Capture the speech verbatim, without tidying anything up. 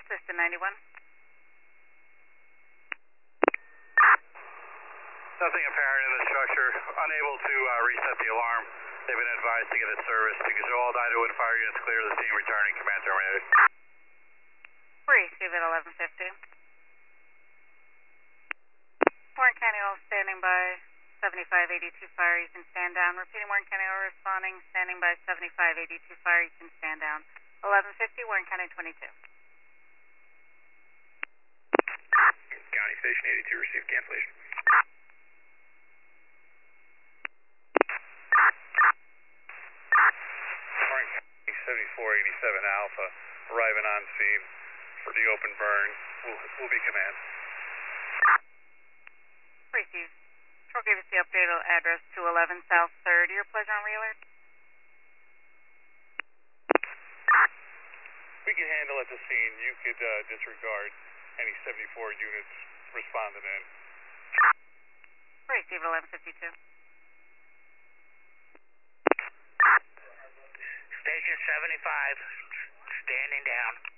System ninety-one. Nothing apparent in the structure. Unable to uh, reset the alarm. They've been advised to get it serviced. To control all Idaho Wind Fire units clear the scene, returning. Command terminated. Receive at eleven fifty. Warren County all standing by seventy-five eighty-two fire, you can stand down. Repeating, Warren County all responding, standing by seventy-five eighty-two fire, you can stand down. eleven fifty, Warren County twenty-two. County Station eighty-two, receive cancellation. Warren County seventy-four eighty-seven Alpha, arriving on scene for the open burn. Will, will be command. Receive. Control gave us the updated address to eleven South third. Your pleasure on re-alert? We can handle at the scene. You could uh, disregard any seventy-four units responding in. Receive at eleven fifty-two. Station seventy-five, standing down.